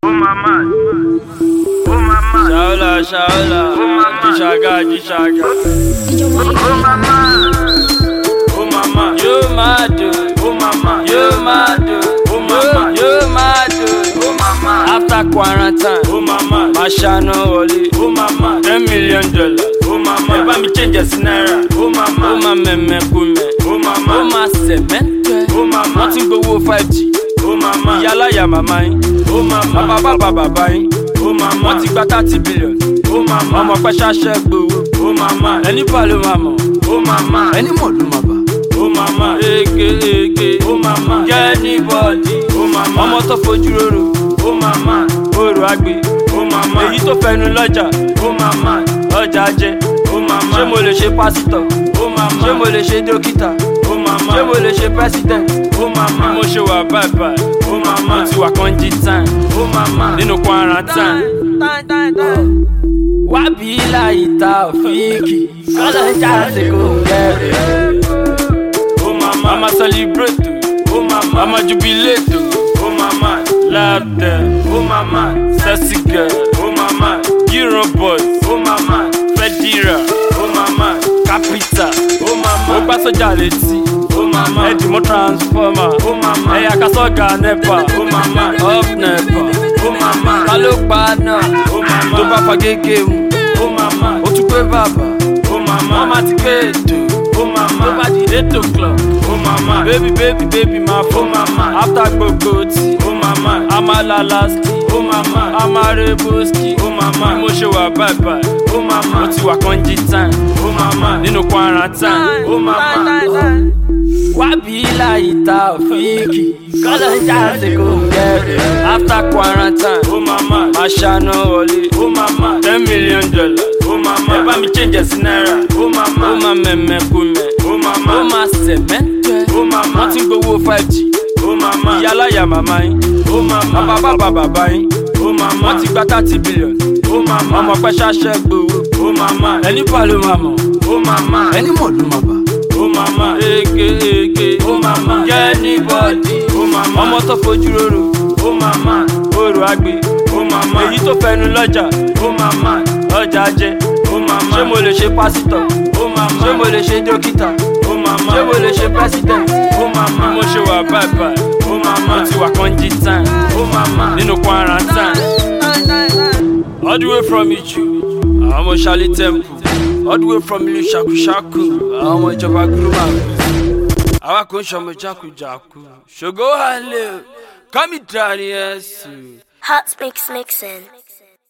Oh mama, Shaola, Gishaga. Oh mama, you mad, you mad. Oh mama, after quarantine, oh mama, Mashano Oli, oh mama, $10 million, oh mama, never me change a scenario, oh mama, oh mama, cement, oh mama, nothing but 5G. Oh mama, yala ya mama, oh mama, baba, oh mama, want to 30 billion, oh mama, ọmọ pẹ́ ṣaṣẹ́ gbowó, oh mama, ẹni palo mama, oh mama, ẹni mọ̀lú mama, oh mama, eke, oh mama, get anybody, oh mama, ọmọ tó fojú roro, oh mama, oro agbe, oh mama, èyí tó fẹnu lọ́jà, oh mama, ọjà jẹ, oh mama, ṣé mo lè ṣe pásítọ̀, oh mama, ṣé mo lè ṣe dókítà, oh mama, ṣé mo lè ṣe president, oh mama, mo ṣe wà bye, oh mama, mo ti wà kọ́njí time, oh mama, nínú quarantine. Wá bí láyé ta òfìkì, kọ́lọ́ jáde kò gẹ̀rẹ́. Oh mama, I'ma celebrate, oh mama, I'ma jubilate, oh mama, laughter, oh mama, sexy girl, oh mama, Euro boys, oh mama, Fedira, oh mama, Capital, oh mama, ó gbá sójà létí, oh mama, ẹ̀dì mọ́ transformer, oh mama, ẹ̀yà kasọ́gà nepa, oh mama, up nepa, oh mama, ta ló pa náà, oh mama, tó bá fa gégé mu, oh mama, ó tún pé bàbá, oh mama, mama ti pé ètò, oh mama, tó bá di 8 o'clock, oh mama, baby ma fún, oh mama, after gbogbo tí, oh mama, amalalaski, oh mama, amareboski, oh mama, mo ṣe wà bye, oh mama, mo ti wà kọ́njí time, oh mama, nínú quarantine, oh mama. Wá bí láyé ta òfìkì, kọ́lọ́ jáde kò gẹ̀rẹ́. After quarantine, oh mama, Mashano Oli, oh mama, $10 million, oh mama, never me change a scenario, oh mama, oh mama, cement, oh mama, nothing but 5G, oh mama, yala ya mama, oh mama, baba, oh mama, want to 30 billion, oh mama, ọmọ pẹ́ ṣaṣẹ́ gbowó, oh mama, ẹni palo mama, oh mama, ẹni mọ̀lú mama. Oh mama, eke, oh mama, get anybody, oh mama, ọmọ tó fojú roro, oh mama, oro agbe, oh mama, èyí tó fẹnu lọ́jà, oh mama, ọjà jẹ, oh mama, ṣé mo lè ṣe pásítọ̀, oh mama, ṣé mo lè ṣe dókítà, oh mama, ṣé mo lè ṣe president, oh mama, mo ṣe wà bye, oh mama, mo ti wà kọ́njí time, oh mama, nínú quarantine. All the way from Ichu, àwọn ọmọ Ṣálí Temple. All the way from Ilu Shaku, àwọn ọmọ ìjọba Guruma. Àwa kò ń ṣọmọ jákujàku. Ṣògo Hale, kọ́mí dání ẹ̀sùn. Hot Mix Mixin'.